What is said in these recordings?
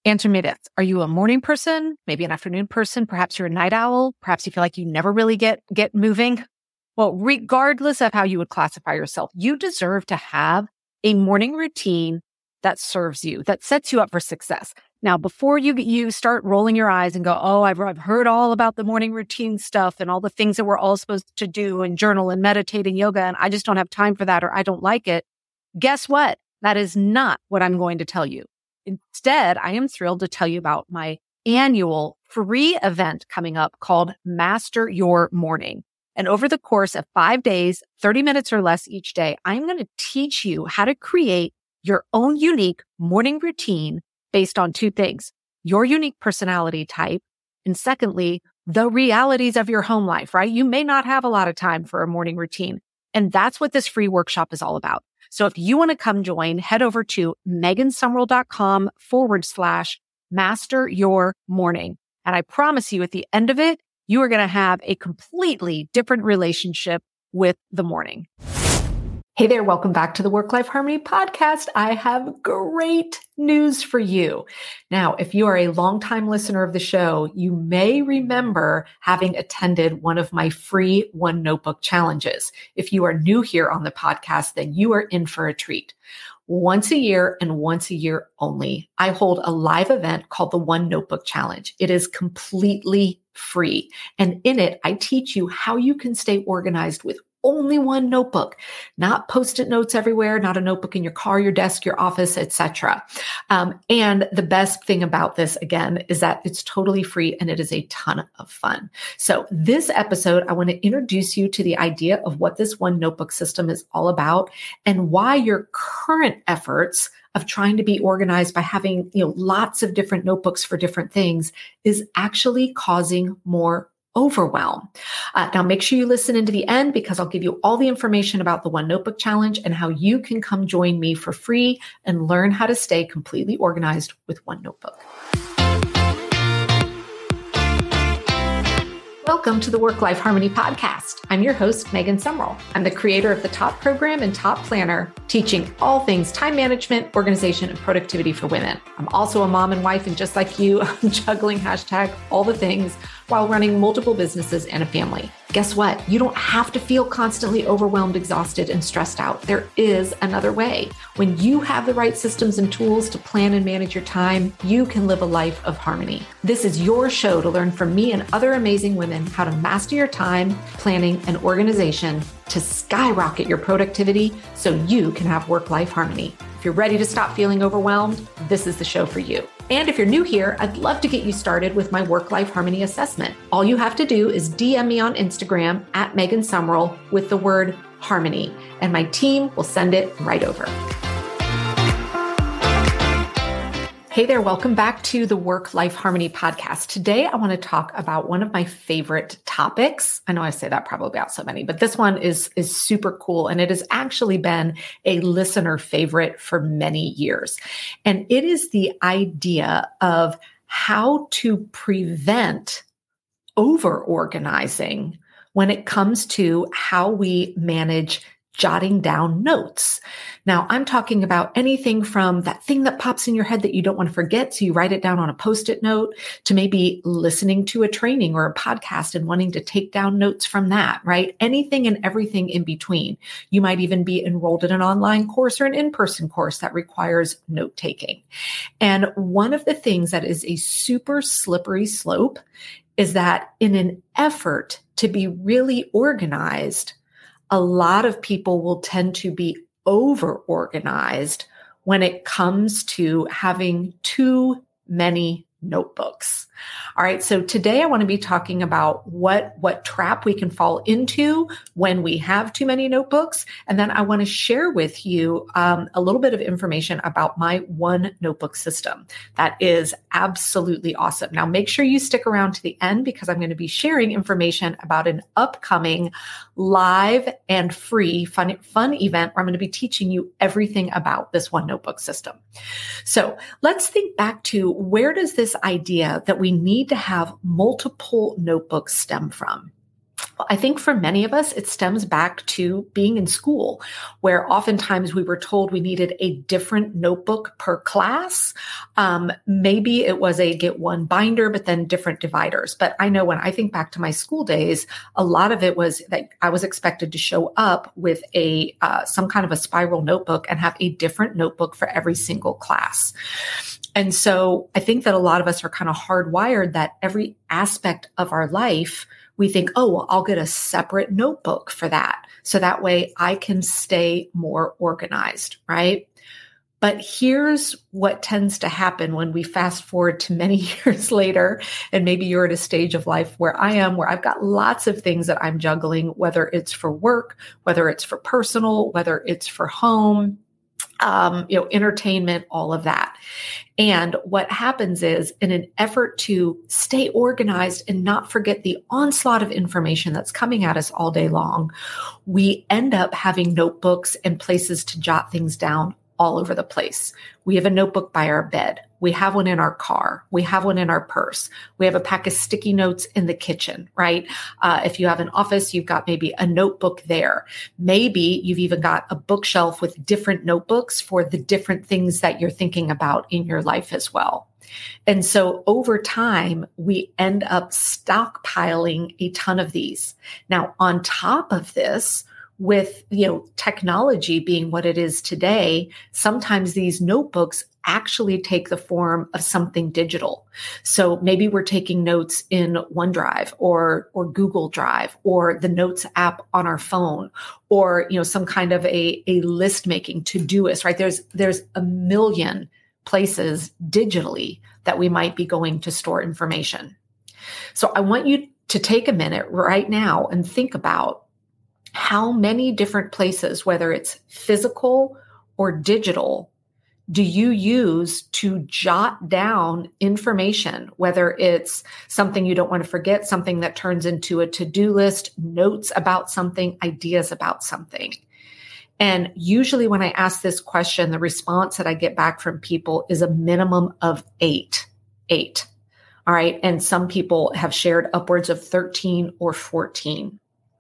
Answer me this. Are you a morning person? Maybe an afternoon person? Perhaps you're a night owl. Perhaps you feel like you never really get moving. Well, regardless of how you would classify yourself, you deserve to have a morning routine that serves you, that sets you up for success. Now, before you start rolling your eyes and go, oh, I've heard all about the morning routine stuff and all the things that we're all supposed to do and journal and meditate and yoga, and I just don't have time for that or I don't like it. Guess what? That is not what I'm going to tell you. Instead, I am thrilled to tell you about my annual free event coming up called Master Your Morning. And over the course of 5 days, 30 minutes or less each day, I'm going to teach you how to create your own unique morning routine based on two things: your unique personality type, and secondly, the realities of your home life, right? You may not have a lot of time for a morning routine. And that's what this free workshop is all about. So if you want to come join, head over to megansumrell.com/master your morning. And I promise you at the end of it, you are going to have a completely different relationship with the morning. Hey there, welcome back to the Work-Life Harmony podcast. I have great news for you. Now, if you are a longtime listener of the show, you may remember having attended one of my free One Notebook challenges. If you are new here on the podcast, then you are in for a treat. Once a year and once a year only, I hold a live event called the One Notebook Challenge. It is completely free. And in it, I teach you how you can stay organized with only one notebook, not Post-it notes everywhere, not a notebook in your car, your desk, your office, etc. And the best thing about this, again, is that it's totally free and it is a ton of fun. So this episode, I want to introduce you to the idea of what this One Notebook system is all about and why your current efforts of trying to be organized by having, lots of different notebooks for different things is actually causing more overwhelm. Now, make sure you listen into the end because I'll give you all the information about the One Notebook Challenge and how you can come join me for free and learn how to stay completely organized with one notebook. Welcome to the Work-Life Harmony podcast. I'm your host, Megan Sumrell. I'm the creator of the Top Program and Top Planner, teaching all things time management, organization, and productivity for women. I'm also a mom and wife, and just like you, I'm juggling all the things while running multiple businesses and a family. Guess what? You don't have to feel constantly overwhelmed, exhausted, and stressed out. There is another way. When you have the right systems and tools to plan and manage your time, you can live a life of harmony. This is your show to learn from me and other amazing women how to master your time, planning, and organization to skyrocket your productivity so you can have work-life harmony. If you're ready to stop feeling overwhelmed, this is the show for you. And if you're new here, I'd love to get you started with my Work-Life Harmony assessment. All you have to do is DM me on Instagram at Megan Sumrell with the word harmony, and my team will send it right over. Hey there, welcome back to the Work-Life Harmony podcast. Today, I want to talk about one of my favorite topics. I know I say that probably about so many, but this one is super cool. And it has actually been a listener favorite for many years. And it is the idea of how to prevent over-organizing when it comes to how we manage jotting down notes. Now, I'm talking about anything from that thing that pops in your head that you don't want to forget, so you write it down on a Post-it note, to maybe listening to a training or a podcast and wanting to take down notes from that, right? Anything and everything in between. You might even be enrolled in an online course or an in-person course that requires note-taking. And one of the things that is a super slippery slope is that in an effort to be really organized, a lot of people will tend to be over-organized when it comes to having too many notebooks. All right. So today I want to be talking about what trap we can fall into when we have too many notebooks. And then I want to share with you a little bit of information about my One Notebook system. That is absolutely awesome. Now, make sure you stick around to the end because I'm going to be sharing information about an upcoming live and free fun event where I'm going to be teaching you everything about this One Notebook system. So let's think back to, where does this idea that we need to have multiple notebooks stem from? I think for many of us, it stems back to being in school, where oftentimes we were told we needed a different notebook per class. Maybe it was a get one binder, but then different dividers. But I know when I think back to my school days, a lot of it was that I was expected to show up with some kind of a spiral notebook and have a different notebook for every single class. And so I think that a lot of us are kind of hardwired that every aspect of our life, we think, oh, well, I'll get a separate notebook for that. So that way I can stay more organized, right? But here's what tends to happen when we fast forward to many years later, and maybe you're at a stage of life where I am, where I've got lots of things that I'm juggling, whether it's for work, whether it's for personal, whether it's for home, entertainment, all of that. And what happens is, in an effort to stay organized and not forget the onslaught of information that's coming at us all day long, we end up having notebooks and places to jot things down all over the place. We have a notebook by our bed. We have one in our car. We have one in our purse. We have a pack of sticky notes in the kitchen, right? If you have an office, you've got maybe a notebook there. Maybe you've even got a bookshelf with different notebooks for the different things that you're thinking about in your life as well. And so over time, we end up stockpiling a ton of these. Now, on top of this, with technology being what it is today, sometimes these notebooks actually take the form of something digital. So maybe we're taking notes in OneDrive or Google Drive or the Notes app on our phone, or some kind of a list making Todoist, right? There's a million places digitally that we might be going to store information. So I want you to take a minute right now and think about how many different places, whether it's physical or digital, do you use to jot down information, whether it's something you don't want to forget, something that turns into a to-do list, notes about something, ideas about something. And usually when I ask this question, the response that I get back from people is a minimum of 8. All right. And some people have shared upwards of 13 or 14.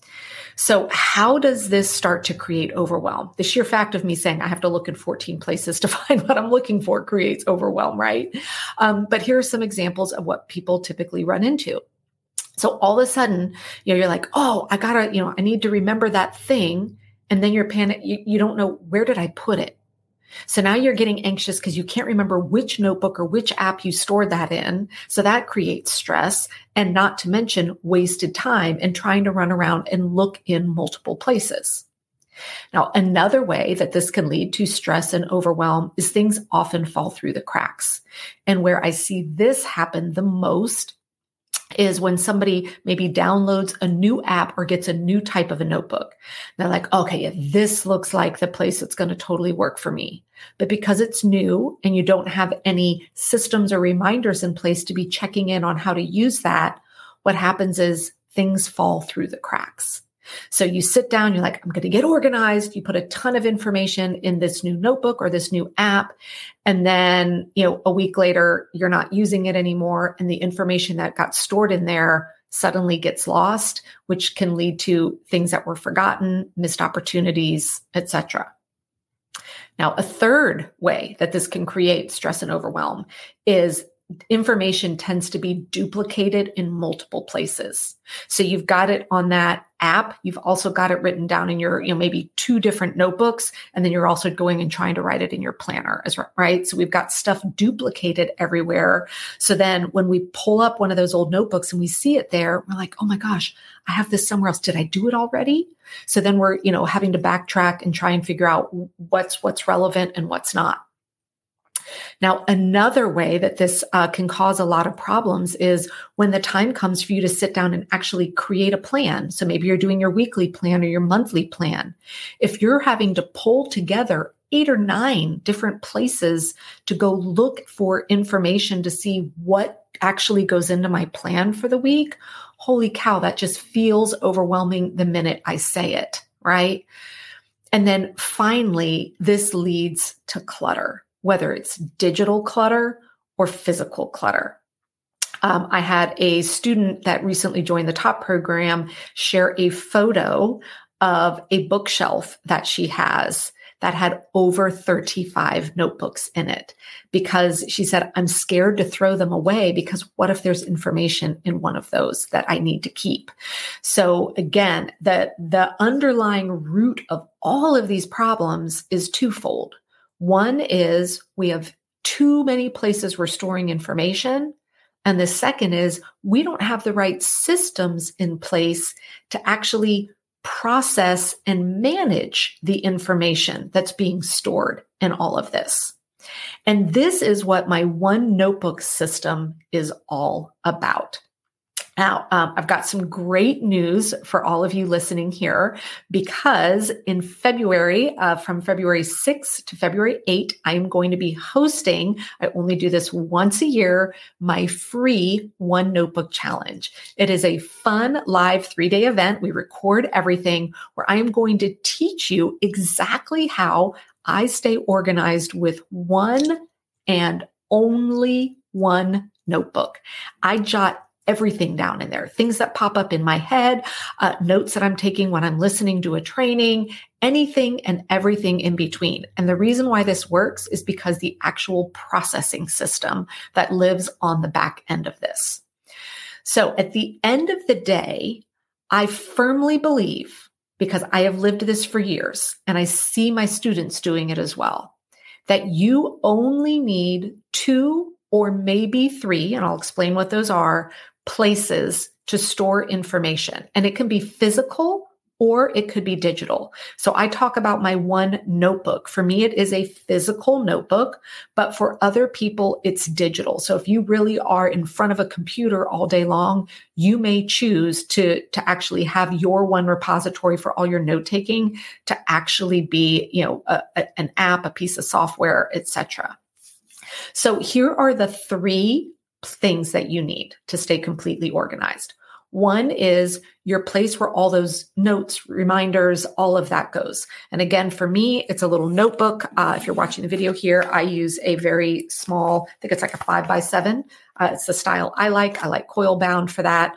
So how does this start to create overwhelm? The sheer fact of me saying I have to look in 14 places to find what I'm looking for creates overwhelm, right? But here are some examples of what people typically run into. So all of a sudden, you're like, oh, I need to remember that thing. And then you're panicked. You don't know, where did I put it? So now you're getting anxious because you can't remember which notebook or which app you stored that in. So that creates stress, and not to mention wasted time and trying to run around and look in multiple places. Now, another way that this can lead to stress and overwhelm is things often fall through the cracks. And where I see this happen the most is when somebody maybe downloads a new app or gets a new type of a notebook. They're like, okay, yeah, this looks like the place that's going to totally work for me. But because it's new and you don't have any systems or reminders in place to be checking in on how to use that, what happens is things fall through the cracks. So you sit down, you're like, I'm going to get organized. You put a ton of information in this new notebook or this new app. And then, a week later, you're not using it anymore. And the information that got stored in there suddenly gets lost, which can lead to things that were forgotten, missed opportunities, etc. Now, a third way that this can create stress and overwhelm is information tends to be duplicated in multiple places. So you've got it on that app. You've also got it written down in your, maybe 2 different notebooks. And then you're also going and trying to write it in your planner, right? So we've got stuff duplicated everywhere. So then when we pull up one of those old notebooks and we see it there, we're like, oh my gosh, I have this somewhere else. Did I do it already? So then we're, having to backtrack and try and figure out what's relevant and what's not. Now, another way that this can cause a lot of problems is when the time comes for you to sit down and actually create a plan. So maybe you're doing your weekly plan or your monthly plan. If you're having to pull together 8 or 9 different places to go look for information to see what actually goes into my plan for the week, holy cow, that just feels overwhelming the minute I say it, right? And then finally, this leads to clutter, whether it's digital clutter or physical clutter. I had a student that recently joined the top program share a photo of a bookshelf that she has that had over 35 notebooks in it, because she said, I'm scared to throw them away because what if there's information in one of those that I need to keep? So again, the underlying root of all of these problems is twofold. One is we have too many places we're storing information. And the second is we don't have the right systems in place to actually process and manage the information that's being stored in all of this. And this is what my One Notebook system is all about. Now, I've got some great news for all of you listening here, because in February, from February 6th to February 8th, I'm going to be hosting, I only do this once a year, my free One Notebook Challenge. It is a fun live 3-day event. We record everything, where I am going to teach you exactly how I stay organized with one and only one notebook. I jot everything down in there, things that pop up in my head, notes that I'm taking when I'm listening to a training, anything and everything in between. And the reason why this works is because the actual processing system that lives on the back end of this. So at the end of the day, I firmly believe, because I have lived this for years and I see my students doing it as well, that you only need 2 or maybe 3, and I'll explain what those are, places to store information. And it can be physical or it could be digital. So I talk about my One Notebook. For me, it is a physical notebook, but for other people, it's digital. So if you really are in front of a computer all day long, you may choose to actually have your one repository for all your note taking to actually be, an app, a piece of software, etc. So here are the 3 things that you need to stay completely organized. One is your place where all those notes, reminders, all of that goes. And again, for me, it's a little notebook. If you're watching the video here, I use a very small, I think it's like a 5x7. It's the style I like. I like coil bound for that.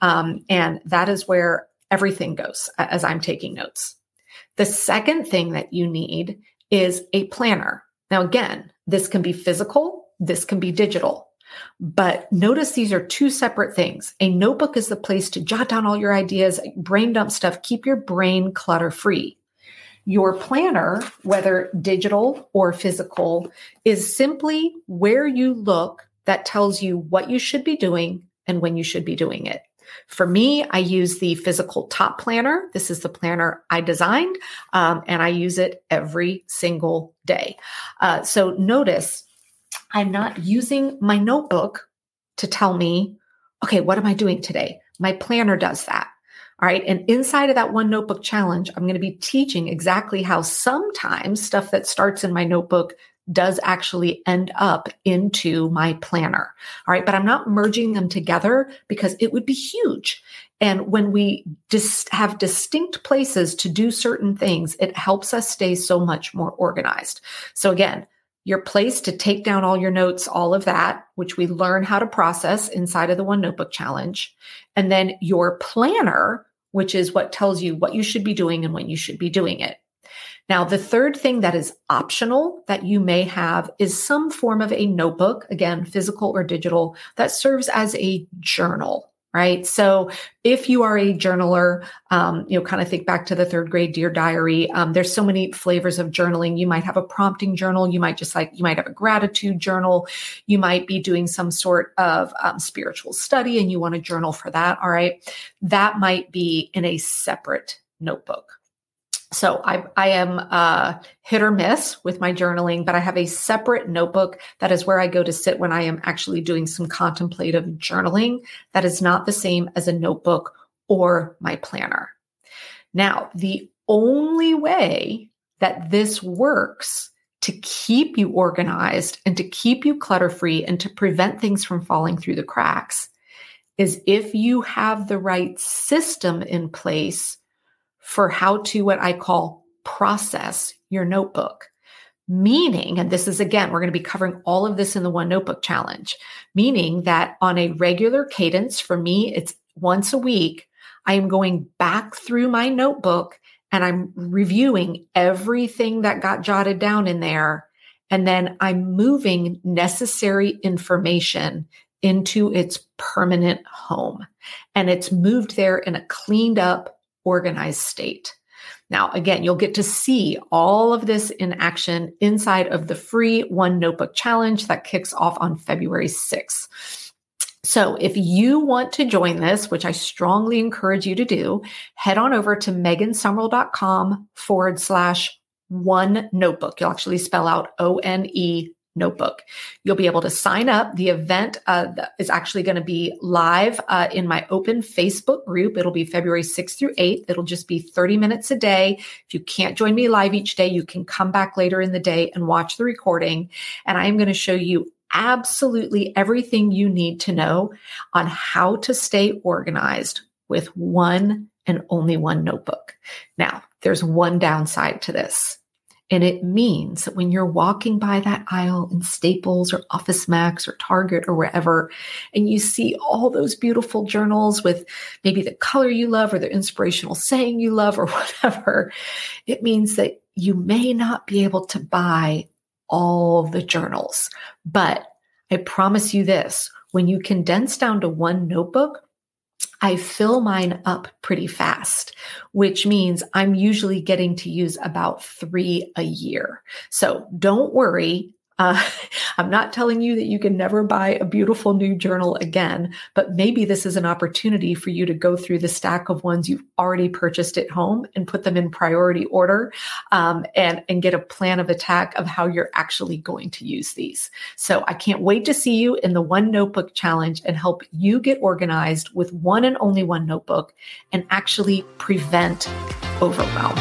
And that is where everything goes as I'm taking notes. The second thing that you need is a planner. Now, again, this can be physical. This can be digital. But notice these are 2 separate things. A notebook is the place to jot down all your ideas, brain dump stuff, keep your brain clutter free. Your planner, whether digital or physical, is simply where you look that tells you what you should be doing and when you should be doing it. For me, I use the physical top planner. This is the planner I designed, and I use it every single day. So notice, I'm not using my notebook to tell me, okay, what am I doing today? My planner does that. All right. And inside of that One Notebook Challenge, I'm going to be teaching exactly how sometimes stuff that starts in my notebook does actually end up into my planner. All right. But I'm not merging them together because it would be huge. And when we have distinct places to do certain things, it helps us stay so much more organized. So again, your place to take down all your notes, all of that, which we learn how to process inside of the One Notebook Challenge. And then your planner, which is what tells you what you should be doing and when you should be doing it. Now, the third thing that is optional that you may have is some form of a notebook, again, physical or digital, that serves as a journal. Right. So if you are a journaler, kind of think back to the 3rd grade Dear Diary. There's so many flavors of journaling. You might have a prompting journal. You might have a gratitude journal. You might be doing some sort of spiritual study and you want to journal for that. All right. That might be in a separate notebook. So I am hit or miss with my journaling, but I have a separate notebook that is where I go to sit when I am actually doing some contemplative journaling. That is not the same as a notebook or my planner. Now, the only way that this works to keep you organized and to keep you clutter-free and to prevent things from falling through the cracks is if you have the right system in place for how to, what I call, process your notebook. meaning, and this is again, we're going to be covering all of this in the One Notebook Challenge, meaning that on a regular cadence, for me, it's once a week, I am going back through my notebook and I'm reviewing everything that got jotted down in there. And then I'm moving necessary information into its permanent home. And it's moved there in a cleaned up, organized state. Now, again, you'll get to see all of this in action inside of the free One Notebook Challenge that kicks off on February 6th. So if you want to join this, which I strongly encourage you to do, head on over to megansummerall.com/one notebook. You'll actually spell out ONE notebook. You'll be able to sign up. The event is actually going to be live in my open Facebook group. It'll be February 6th through 8th. It'll just be 30 minutes a day. If you can't join me live each day, you can come back later in the day and watch the recording. And I am going to show you absolutely everything you need to know on how to stay organized with one and only one notebook. Now, there's one downside to this. And it means that when you're walking by that aisle in Staples or Office Max or Target or wherever, and you see all those beautiful journals with maybe the color you love or the inspirational saying you love or whatever, it means that you may not be able to buy all the journals. But I promise you this, when you condense down to one notebook, I fill mine up pretty fast, which means I'm usually getting to use about 3 a year. So don't worry. I'm not telling you that you can never buy a beautiful new journal again, but maybe this is an opportunity for you to go through the stack of ones you've already purchased at home and put them in priority order, and get a plan of attack of how you're actually going to use these. So I can't wait to see you in the One Notebook Challenge and help you get organized with one and only one notebook and actually prevent overwhelm.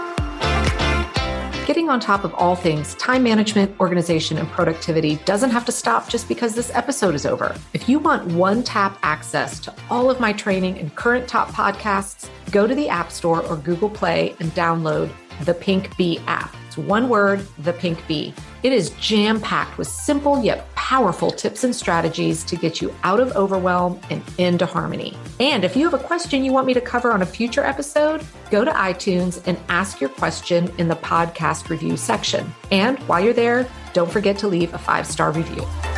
Getting on top of all things time management, organization, and productivity doesn't have to stop just because this episode is over. If you want one-tap access to all of my training and current top podcasts, go to the App Store or Google Play and download the Pink Bee app. It's one word, the Pink Bee. It is jam-packed with simple yet powerful tips and strategies to get you out of overwhelm and into harmony. And if you have a question you want me to cover on a future episode, go to iTunes and ask your question in the podcast review section. And while you're there, don't forget to leave a 5-star review.